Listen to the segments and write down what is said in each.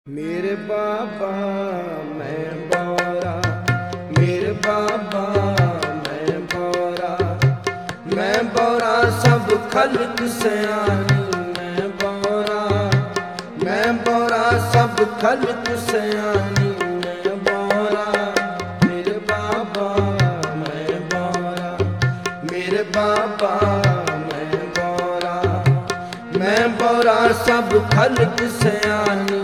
मेरे बाबा मैं बोरा, मेरे बाबा मैं बोरा, मैं बोरा सब खल्क सयानी, मैं बोरा, मैं बोरा सब खल्क सयानी, मैं बोरा, मेरे बाबा मैं बोरा, मेरे बाबा मैं बोरा, मैं बोरा सब खल्क सयानी,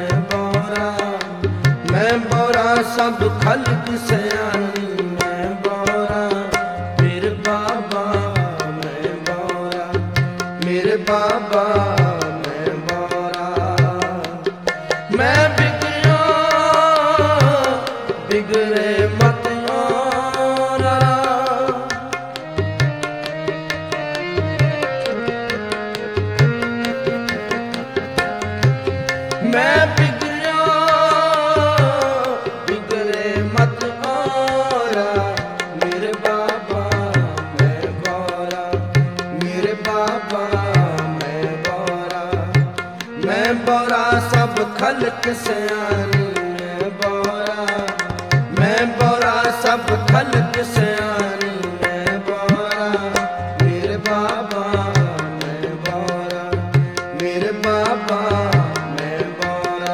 मैं बोरा सब खल्क सयानी, मैं बोरा, मेरे बाबा मैं बोरा, मेरे बाबा मैं बोरा, मैं बिगड़िया बिगड़े मत औरा, मैं मैं बोरा सब खल्क सयानी, मैं बोरा, मैं बोरा सब खल्क सयानी, मैं बोरा, मेरे बाबा मैं बोरा, मेरे बाबा मैं बोरा,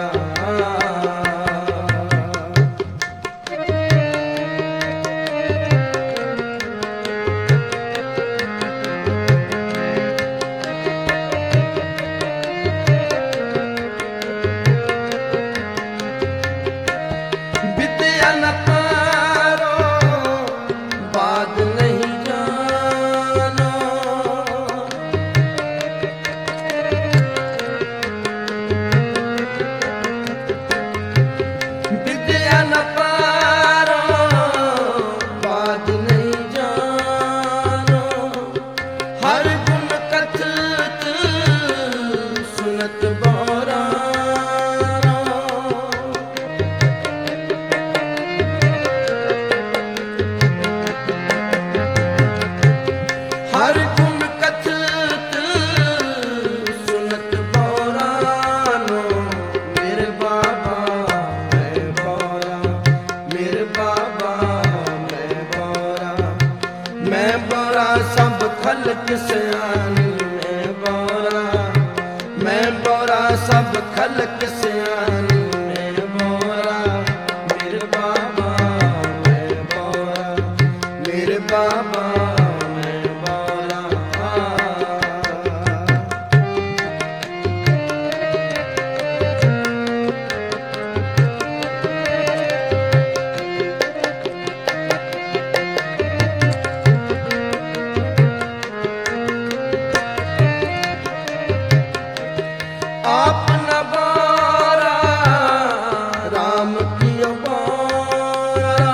हर गुण कथत सुनत बोरानो, मेरे बाबा मैं बोरा, मेरे बाबा मैं बोरा, मैं बोरा सब खल्क सयानी, मैं बोरा, मैं बोरा सब खल्क सयानी, मैं बोरा, मेरे बाबा मैं बोरा, मेरे बाबा आप न बोरा राम कियो बोरा,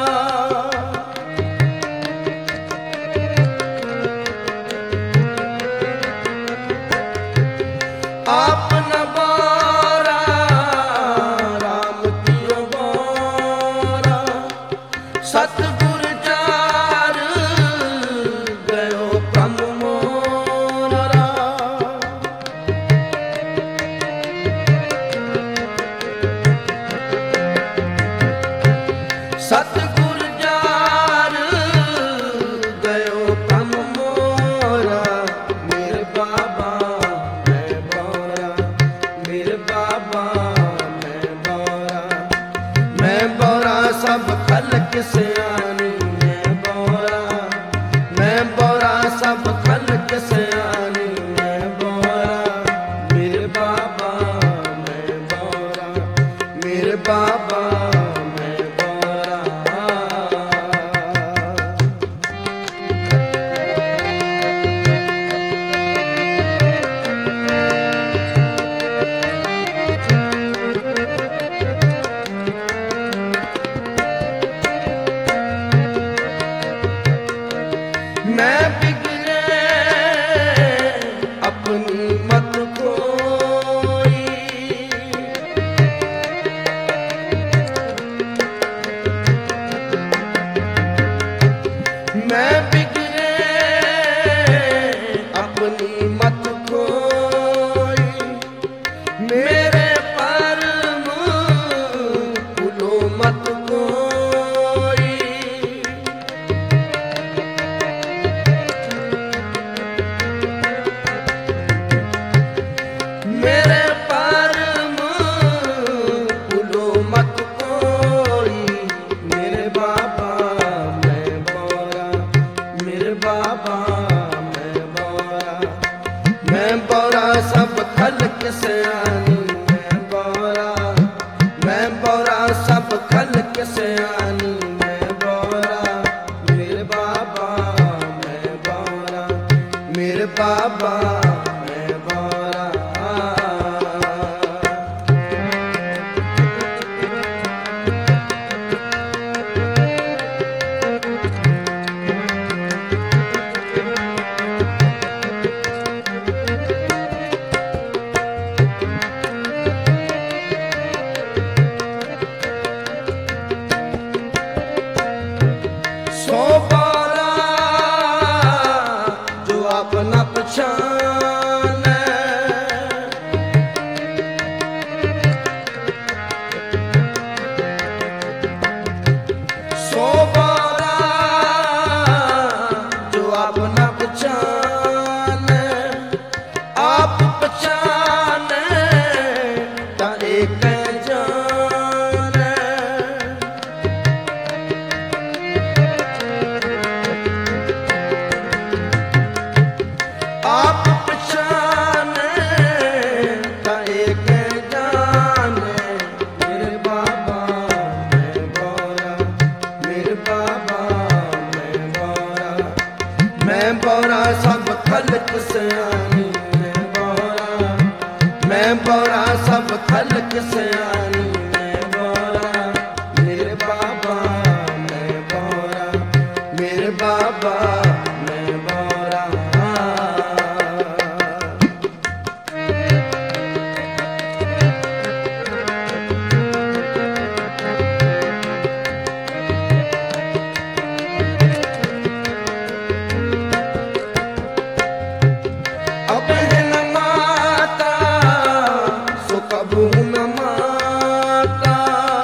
आप न बोरा राम कियो बोरा, सतगुर जार गयो ब्रह्म मोरा, सतगुर जार गयो ब्रह्म मोरा, मेरे बाबा मैं बोरा, मेरे बाबा मैं बोरा, मैं बोरा सब खल्क सयानी, मैं बोरा, मैं बोरा सब खल्क सयानी, मैं बोरा, मेरे बाबा मैं बोरा, मेरे बाबा मैं बिगड़े अपनी मत कोई, मैं बिगड़े अपनी मत कोई, मेरे परम खलक सयानी मैं बौरा सब खलक सयानी मैं बौरा मेरे बाबा मैं बौरा मेरे बाबा मैं बौरा। अब है न माता सो कबू न माता,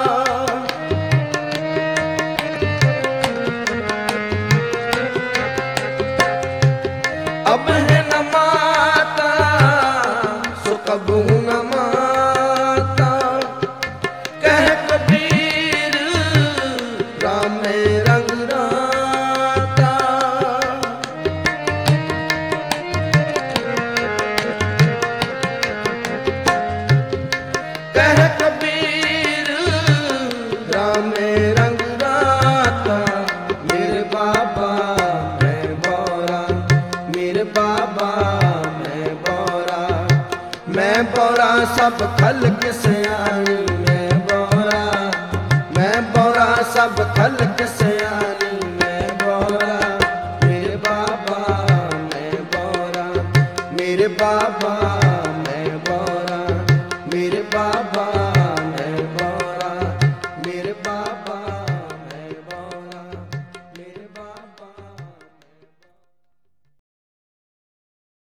अब है न माता सो कबू न माता। कह कबीर राम में रंग राता, कह कबीर राम में रंग राता। मेरे बाबा मैं बौरा मेरे बाबा मैं बौरा मैं बौरा सब खलक सयानी मैं बौरा सब खलक सयानी मैं बौरा मेरे बाबा मैं बौरा मेरे बाबा मैं बौरा मेरे बाबा